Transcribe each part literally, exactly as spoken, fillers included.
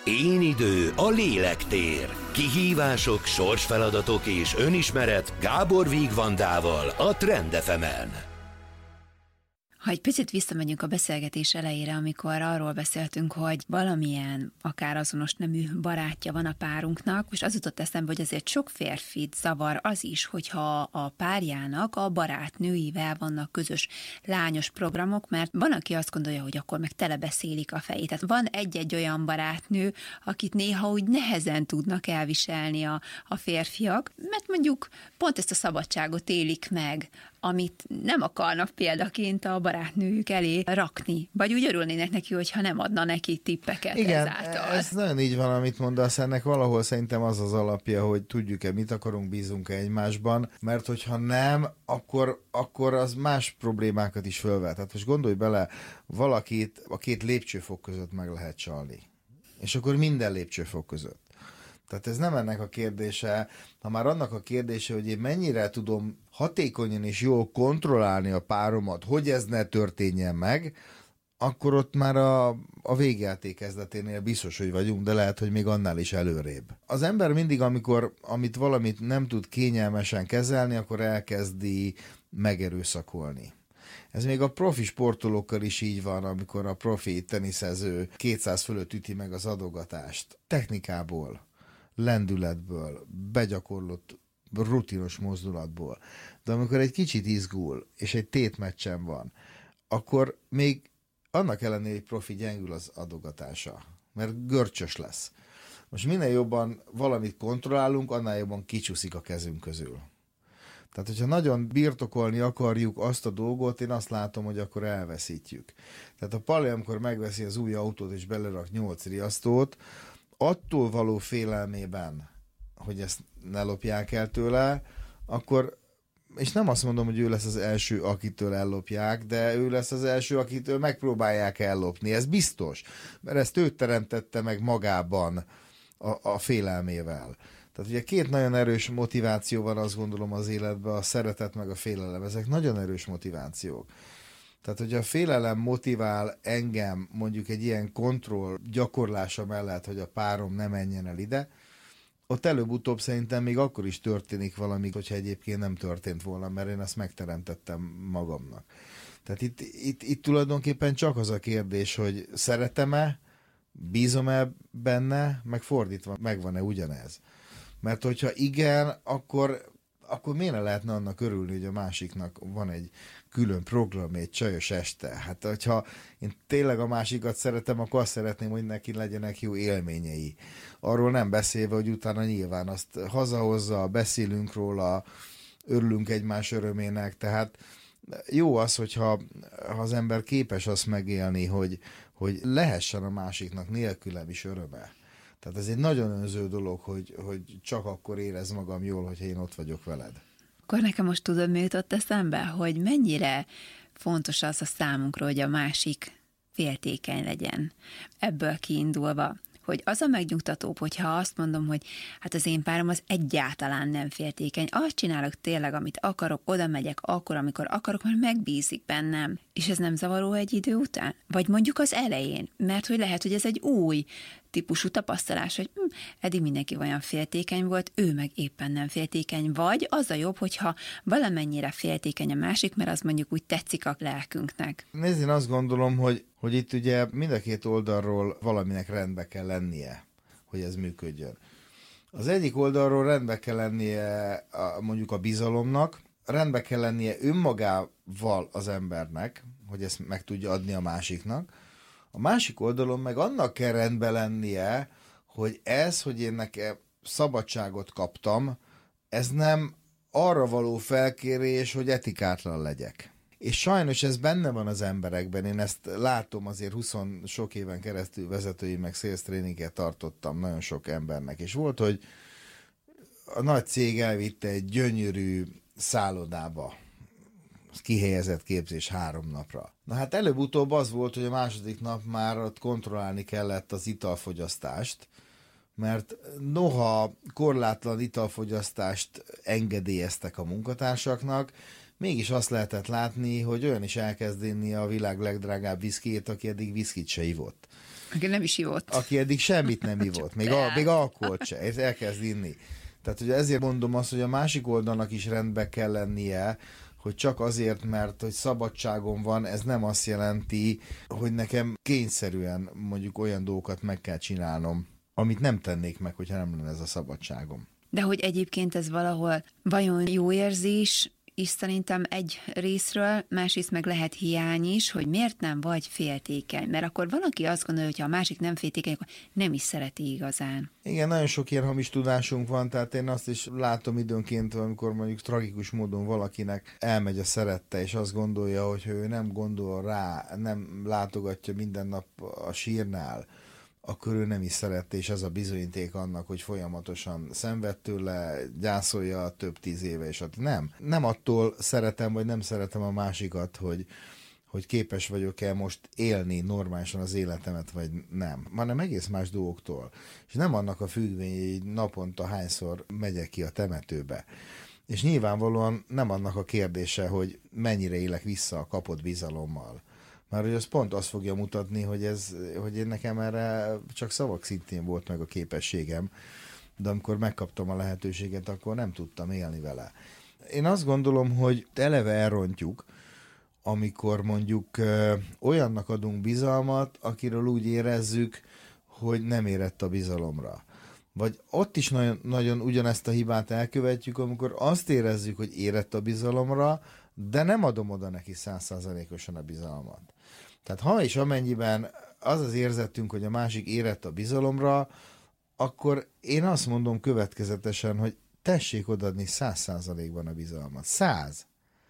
Én idő, a lélektér. Kihívások, sorsfeladatok és önismeret Gábor Vigvandával a Trend ef emen. Ha egy picit visszamegyünk a beszélgetés elejére, amikor arról beszéltünk, hogy valamilyen, akár azonos nemű barátja van a párunknak, és az jutott eszembe, hogy azért sok férfit zavar az is, hogyha a párjának a barátnőivel vannak közös lányos programok, mert van, aki azt gondolja, hogy akkor meg telebeszélik a fejét. Tehát van egy-egy olyan barátnő, akit néha úgy nehezen tudnak elviselni a, a férfiak, mert mondjuk pont ezt a szabadságot élik meg, amit nem akarnak példaként a barátnőjük elé rakni. Vagy úgy örülnének neki, hogyha nem adna neki tippeket. Igen, ezáltal. Ez nagyon így van, amit mondasz. Ennek valahol szerintem az az alapja, hogy tudjuk-e, mit akarunk, bízunk-e egymásban, mert hogyha nem, akkor, akkor az más problémákat is fölvet. Tehát most gondolj bele, valakit a két lépcsőfok között meg lehet csalni. És akkor minden lépcsőfok között. Tehát ez nem ennek a kérdése, ha már annak a kérdése, hogy én mennyire tudom hatékonyan és jól kontrollálni a páromat, hogy ez ne történjen meg, akkor ott már a, a végjáték kezdeténél biztos, hogy vagyunk, de lehet, hogy még annál is előrébb. Az ember mindig, amikor amit valamit nem tud kényelmesen kezelni, akkor elkezdi megerőszakolni. Ez még a profi sportolókkal is így van, amikor a profi teniszező kétszáz fölött üti meg az adogatást. Technikából, lendületből, begyakorlott rutinos mozdulatból. De amikor egy kicsit izgul, és egy tétmeccsen van, akkor még annak ellenére, hogy profi gyengül az adogatása, mert görcsös lesz. Most minél jobban valamit kontrollálunk, annál jobban kicsúszik a kezünk közül. Tehát, hogyha nagyon birtokolni akarjuk azt a dolgot, én azt látom, hogy akkor elveszítjük. Tehát a Pali, amikor megveszi az új autót és belerak nyolc riasztót, attól való félelmében, hogy ezt ne lopják el tőle, akkor, és nem azt mondom, hogy ő lesz az első, akitől ellopják, de ő lesz az első, akitől megpróbálják ellopni. Ez biztos, mert ezt ő teremtette meg magában a, a félelmével. Tehát ugye két nagyon erős motiváció van, azt gondolom, az életben, a szeretet meg a félelem. Ezek nagyon erős motivációk. Tehát, hogy a félelem motivál engem mondjuk egy ilyen kontroll gyakorlása mellett, hogy a párom ne menjen el ide, ott előbb-utóbb szerintem még akkor is történik valami, hogyha egyébként nem történt volna, mert én ezt megteremtettem magamnak. Tehát itt, itt, itt tulajdonképpen csak az a kérdés, hogy szeretem-e, bízom-e benne, meg fordítva, megvan-e ugyanez. Mert hogyha igen, akkor, akkor miért ne lehetne annak örülni, hogy a másiknak van egy külön program, egy csajos este. Hát, hogyha én tényleg a másikat szeretem, akkor azt szeretném, hogy neki legyenek jó élményei. Arról nem beszélve, hogy utána nyilván azt hazahozza, beszélünk róla, örülünk egymás örömének, tehát jó az, hogyha ha az ember képes azt megélni, hogy, hogy lehessen a másiknak nélkülem is öröme. Tehát ez egy nagyon önző dolog, hogy, hogy csak akkor érez magam jól, hogyha én ott vagyok veled. Akkor nekem most tudod, mi jutott eszembe, hogy mennyire fontos az a számunkra, hogy a másik féltékeny legyen. Ebből kiindulva, hogy az a megnyugtatóbb, hogyha azt mondom, hogy hát az én párom az egyáltalán nem féltékeny, azt csinálok tényleg, amit akarok, oda megyek akkor, amikor akarok, mert megbízik bennem. És ez nem zavaró egy idő után? Vagy mondjuk az elején, mert hogy lehet, hogy ez egy új típusú tapasztalás, hogy hm, eddig mindenki olyan féltékeny volt, ő meg éppen nem féltékeny, vagy az a jobb, hogyha valamennyire féltékeny a másik, mert az mondjuk úgy tetszik a lelkünknek. Nézd, én azt gondolom, hogy, hogy itt ugye mind a két oldalról valaminek rendbe kell lennie, hogy ez működjön. Az egyik oldalról rendbe kell lennie a, mondjuk a bizalomnak, rendbe kell lennie önmagával az embernek, hogy ezt meg tudja adni a másiknak. A másik oldalon meg annak kell rendbe lennie, hogy ez, hogy én nekem szabadságot kaptam, ez nem arra való felkérés, hogy etikátlan legyek. És sajnos ez benne van az emberekben, én ezt látom, azért húsz sok éven keresztül vezetői meg sales tréninget tartottam nagyon sok embernek, és volt, hogy a nagy cég elvitte egy gyönyörű szállodába, kihelyezett képzés három napra. Na hát előbb-utóbb az volt, hogy a második nap már ott kontrollálni kellett az italfogyasztást, mert noha korlátlan italfogyasztást engedélyeztek a munkatársaknak, mégis azt lehetett látni, hogy olyan is elkezd inni a világ legdrágább viszkijét, aki eddig viszkit se ivott. Aki nem is ivott. Aki eddig semmit nem ivott, még, a, még alkoholt se, és elkezd inni. Tehát ugye ezért mondom azt, hogy a másik oldalnak is rendbe kell lennie, hogy csak azért, mert hogy szabadságom van, ez nem azt jelenti, hogy nekem kényszerűen mondjuk olyan dolgokat meg kell csinálnom, amit nem tennék meg, hogyha nem lenne ez a szabadságom. De hogy egyébként ez valahol vajon jó érzés is szerintem egy részről, másrészt meg lehet hiány is, hogy miért nem vagy féltékeny. Mert akkor valaki azt gondolja, hogy ha a másik nem féltékeny, akkor nem is szereti igazán. Igen, nagyon sok ilyen hamis tudásunk van, tehát én azt is látom időnként, amikor mondjuk tragikus módon valakinek elmegy a szerette, és azt gondolja, hogy ő nem gondol rá, nem látogatja minden nap a sírnál, akkor ő nem is szerette, és ez a bizonyíték annak, hogy folyamatosan szenved tőle, gyászolja több tíz éve, és ott nem. Nem attól szeretem, vagy nem szeretem a másikat, hogy, hogy képes vagyok-e most élni normálisan az életemet, vagy nem, hanem egész más dolgoktól. És nem annak a függvénye, hogy naponta hányszor megyek ki a temetőbe. És nyilvánvalóan nem annak a kérdése, hogy mennyire élek vissza a kapott bizalommal. Mert hogy az pont azt fogja mutatni, hogy, ez, hogy én nekem erre csak szavak szintén volt meg a képességem, de amikor megkaptam a lehetőséget, akkor nem tudtam élni vele. Én azt gondolom, hogy eleve elrontjuk, amikor mondjuk ö, olyannak adunk bizalmat, akiről úgy érezzük, hogy nem érett a bizalomra. Vagy ott is nagyon, nagyon ugyanezt a hibát elkövetjük, amikor azt érezzük, hogy érett a bizalomra, de nem adom oda neki száz százalékosan a bizalmat. Tehát ha és amennyiben az az érzetünk, hogy a másik érett a bizalomra, akkor én azt mondom következetesen, hogy tessék odaadni száz százalékban a bizalmat. Száz.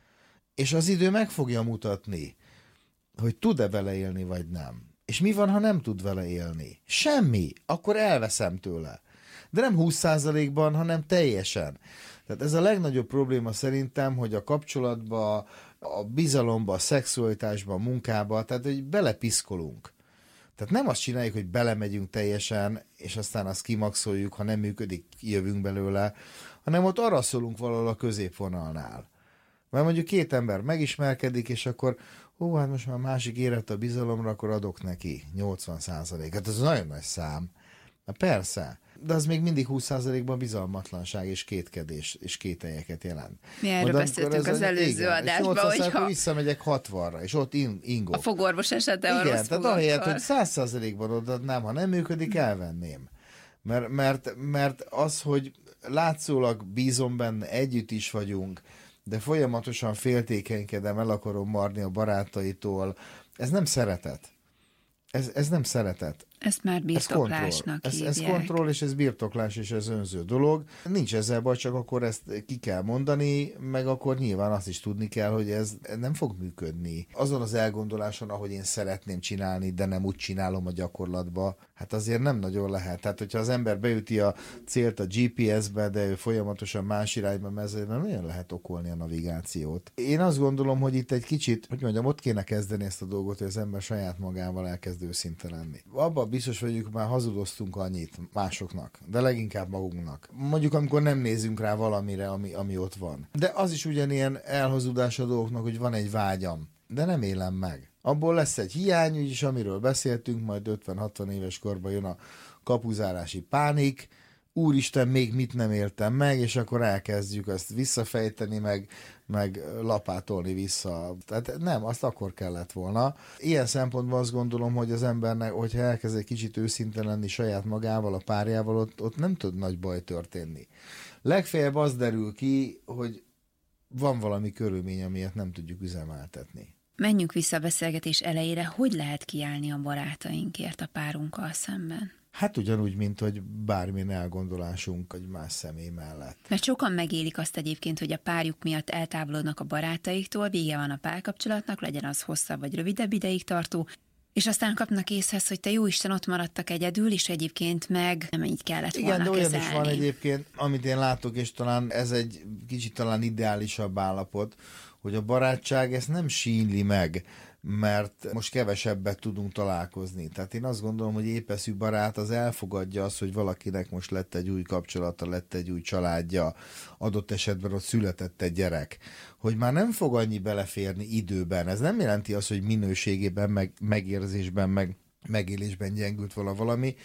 És az idő meg fogja mutatni, hogy tud-e vele élni, vagy nem. És mi van, ha nem tud vele élni? Semmi. Akkor elveszem tőle. De nem húsz százalékban, hanem teljesen. Tehát ez a legnagyobb probléma szerintem, hogy a kapcsolatba, a bizalomba, a szexualitásba, a munkába, tehát hogy belepiszkolunk. Tehát nem azt csináljuk, hogy belemegyünk teljesen, és aztán azt kimaxoljuk, ha nem működik, jövünk belőle, hanem ott arra szólunk valahol a középvonalnál. Mert mondjuk két ember megismerkedik, és akkor ó, hát most már másik érett a bizalomra, akkor adok neki nyolcvan százalék. Hát ez nagyon nagy szám. Na persze, de az még mindig húsz százalékban bizalmatlanság és kétkedés és kételyeket jelent. Mi erről beszéltünk az előző adásban, hogyha visszamegyek hatvanra, és ott in, ingok. A fogorvos esete a igen, rossz tehát ahelyett, hogy száz százalékban odaadnám, ha nem működik, elvenném. Mert, mert, mert az, hogy látszólag bízom benne, együtt is vagyunk, de folyamatosan féltékenykedem, el akarom marni a barátaitól, ez nem szeretet. Ez, ez nem szeretet. Ezt már birtoklásnak ez hívják. Ez, ez kontroll, és ez birtoklás, és ez önző dolog. Nincs ezzel baj, csak akkor ezt ki kell mondani, meg akkor nyilván azt is tudni kell, hogy ez nem fog működni. Azon az elgondoláson, ahogy én szeretném csinálni, de nem úgy csinálom a gyakorlatba, hát azért nem nagyon lehet. Tehát, hogyha az ember beüti a célt a gé pé es-be, de ő folyamatosan más irányba megy, nem nagyon lehet okolni a navigációt. Én azt gondolom, hogy itt egy kicsit, hogy mondjam, ott kéne kezdeni ezt a dolgot, hogy az ember saját magával elkezd őszinte lenni. Abban biztos vagyunk, már hazudoztunk annyit másoknak, de leginkább magunknak. Mondjuk, amikor nem nézünk rá valamire, ami, ami ott van. De az is ugyanilyen elhazudás a dolgoknak, hogy van egy vágyam, de nem élem meg. Abból lesz egy hiány, úgyis amiről beszéltünk, majd ötven-hatvan éves korban jön a kapuzárási pánik, úristen, még mit nem éltem meg, és akkor elkezdjük ezt visszafejteni, meg, meg lapátolni vissza. Tehát nem, azt akkor kellett volna. Ilyen szempontból azt gondolom, hogy az embernek, hogyha elkezd egy kicsit őszinte lenni saját magával, a párjával, ott, ott nem tud nagy baj történni. Legfeljebb az derül ki, hogy van valami körülmény, amiért nem tudjuk üzemeltetni. Menjünk vissza a beszélgetés elejére, hogy lehet kiállni a barátainkért a párunkkal szemben? Hát ugyanúgy, mint hogy bármilyen elgondolásunk egy más személy mellett. Mert sokan megélik azt egyébként, hogy a párjuk miatt eltávolodnak a barátaiktól, vége van a párkapcsolatnak, legyen az hosszabb vagy rövidebb ideig tartó, és aztán kapnak észhez, hogy te jóisten ott maradtak egyedül, és egyébként meg nem így kellett volna igen, de olyan kezelni. is van egyébként, amit én látok, és talán ez egy kicsit talán ideálisabb állapot, hogy a barátság ezt nem sínli meg, mert most kevesebbet tudunk találkozni. Tehát én azt gondolom, hogy épeszű barát az elfogadja azt, hogy valakinek most lett egy új kapcsolata, lett egy új családja, adott esetben ott született egy gyerek, hogy már nem fog annyi beleférni időben. Ez nem jelenti azt, hogy minőségében, meg megérzésben, meg megélésben gyengült vala valami,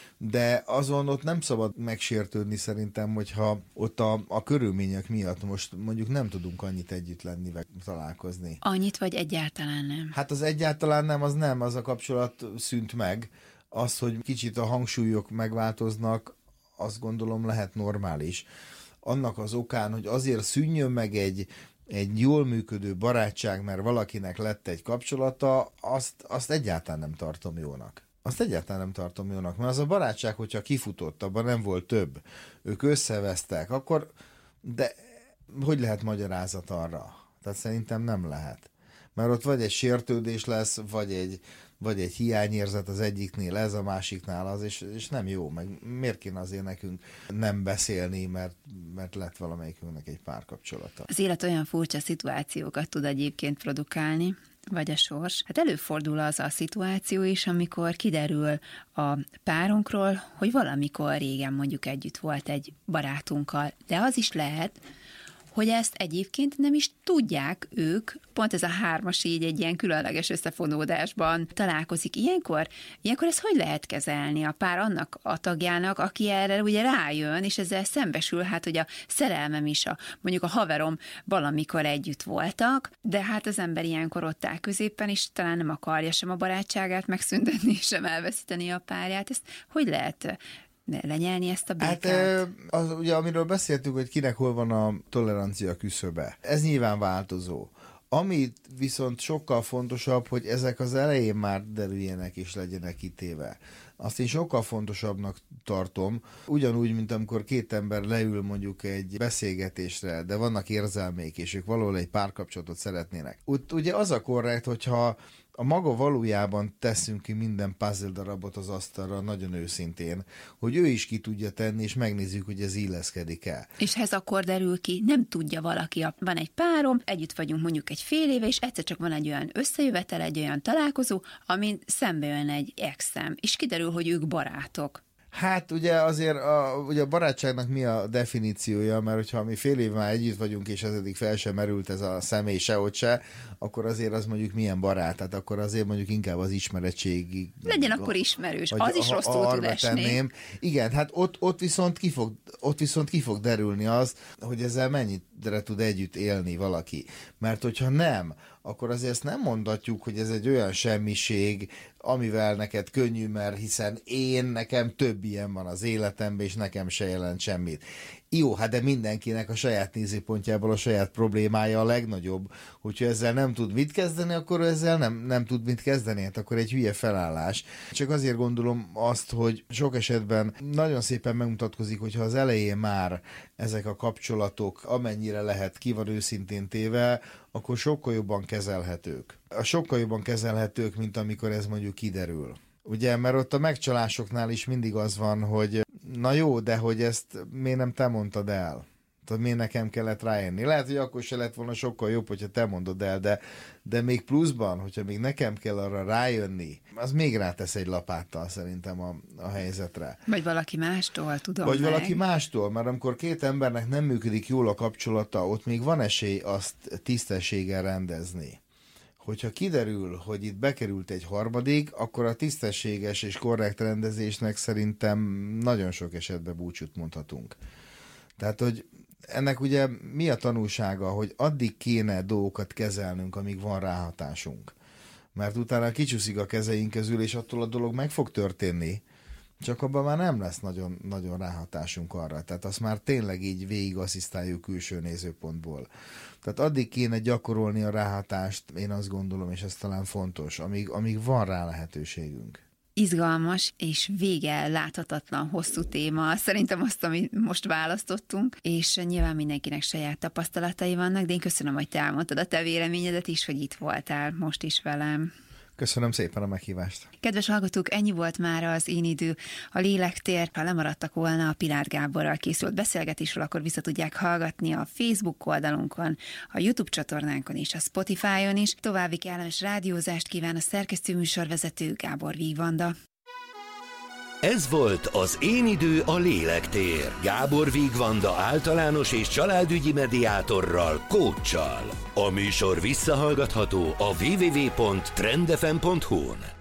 de azon ott nem szabad megsértődni szerintem, hogyha ott a, a körülmények miatt most mondjuk nem tudunk annyit együtt lenni, vagy találkozni. Annyit, vagy egyáltalán nem? Hát az egyáltalán nem, az nem, az a kapcsolat szűnt meg. Az, hogy kicsit a hangsúlyok megváltoznak, azt gondolom lehet normális. Annak az okán, hogy azért szűnjön meg egy, egy jól működő barátság, mert valakinek lett egy kapcsolata, azt, azt egyáltalán nem tartom jónak. Azt egyáltalán nem tartom jónak, mert az a barátság, hogyha kifutott, abban nem volt több, ők összevesztek, akkor, de hogy lehet magyarázat arra? Tehát szerintem nem lehet. Mert ott vagy egy sértődés lesz, vagy egy, vagy egy hiányérzet az egyiknél, ez a másiknál az, és, és nem jó, meg miért kéne azért nekünk nem beszélni, mert, mert lett valamelyikünknek egy párkapcsolata. Az élet olyan furcsa szituációkat tud egyébként produkálni, vagy a sors. Hát előfordul az a szituáció is, amikor kiderül a párunkról, hogy valamikor régen mondjuk együtt volt egy barátunkkal, de az is lehet, hogy ezt egyébként nem is tudják ők, pont ez a hármas így egy ilyen különleges összefonódásban találkozik. Ilyenkor, ilyenkor ezt hogy lehet kezelni a pár annak a tagjának, aki erre ugye rájön, és ezzel szembesül, hát, hogy a szerelmem is, a, mondjuk a haverom valamikor együtt voltak, de hát az ember ilyenkor ott áll középen, és talán nem akarja sem a barátságát megszüntetni, sem elveszíteni a párját. Ezt hogy lehet lenyelni ezt a békát? Hát az, ugye, amiről beszéltünk, hogy kinek hol van a tolerancia küszöbe. Ez nyilván változó. Amit viszont sokkal fontosabb, hogy ezek az elején már derüljenek és legyenek kitéve. Azt én sokkal fontosabbnak tartom, ugyanúgy, mint amikor két ember leül mondjuk egy beszélgetésre, de vannak érzelmeik, és ők valahol egy párkapcsolatot szeretnének. Úgy, ugye az a korrekt, hogyha a maga valójában teszünk ki minden puzzle darabot az asztalra, nagyon őszintén, hogy ő is ki tudja tenni, és megnézzük, hogy ez illeszkedik el. És ez akkor derül ki, nem tudja valaki, van egy párom, együtt vagyunk mondjuk egy fél éve, és egyszer csak van egy olyan összejövetel, egy olyan találkozó, amin szembe jön egy exem, és kiderül, hogy ők barátok. Hát ugye azért a, ugye a barátságnak mi a definíciója, mert hogyha mi fél év már együtt vagyunk, és ez eddig fel sem merült ez a személy sehogy se, akkor azért az mondjuk milyen barát, tehát akkor azért mondjuk inkább az ismeretségi... Legyen akkor ismerős, az is rosszul tud esni. Igen, hát ott, ott, viszont ki fog, ott viszont ki fog derülni az, hogy ezzel mennyire tud együtt élni valaki. Mert hogyha nem, akkor azért ezt nem mondatjuk, hogy ez egy olyan semmiség, amivel neked könnyű, mert hiszen én, nekem több ilyen van az életemben, és nekem se jelent semmit. Jó, hát de mindenkinek a saját nézőpontjából a saját problémája a legnagyobb. Hogyha ezzel nem tud mit kezdeni, akkor ezzel nem, nem tud mit kezdeni, hát akkor egy hülye felállás. Csak azért gondolom azt, hogy sok esetben nagyon szépen megmutatkozik, hogyha az elején már ezek a kapcsolatok amennyire lehet ki van őszintén téve, akkor sokkal jobban kezelhetők. A sokkal jobban kezelhetők, mint amikor ez mondjuk kiderül. Ugye, mert ott a megcsalásoknál is mindig az van, hogy na jó, de hogy ezt miért nem te mondtad el? Tehát miért nekem kellett rájönni? Lehet, hogy akkor se lett volna sokkal jobb, hogyha te mondod el, de, de még pluszban, hogyha még nekem kell arra rájönni, az még rátesz egy lapáttal szerintem a, a helyzetre. Vagy valaki mástól, tudom Vagy meg. valaki mástól, mert amikor két embernek nem működik jól a kapcsolata, ott még van esély azt tisztességgel rendezni. Hogyha kiderül, hogy itt bekerült egy harmadik, akkor a tisztességes és korrekt rendezésnek szerintem nagyon sok esetben búcsút mondhatunk. Tehát, hogy ennek ugye mi a tanulsága, hogy addig kéne dolgokat kezelnünk, amíg van ráhatásunk. Mert utána kicsúszik a kezeink közül, és attól a dolog meg fog történni, csak abban már nem lesz nagyon, nagyon ráhatásunk arra. Tehát azt már tényleg így végig asszisztáljuk külső nézőpontból. Tehát addig kéne gyakorolni a ráhatást, én azt gondolom, és ez talán fontos, amíg, amíg van rá lehetőségünk. Izgalmas és vége láthatatlan hosszú téma, szerintem azt, amit most választottunk, és nyilván mindenkinek saját tapasztalatai vannak, de én köszönöm, hogy te elmondtad a te véleményedet is, hogy itt voltál most is velem. Köszönöm szépen a meghívást. Kedves hallgatók, ennyi volt már az Én idő, a Lélektér. Ha lemaradtak volna a Pilát Gáborral készült beszélgetésről, akkor vissza tudják hallgatni a Facebook oldalunkon, a YouTube csatornánkon és a Spotify-on is. További kellemes rádiózást kíván a szerkesztő műsorvezető Gábor Vigvanda. Ez volt az Én idő, a Lélektér. Gábor Vigvanda általános és családügyi mediátorral, coachsal. A műsor visszahallgatható a double-u double-u double-u pont trend f m pont hu-n.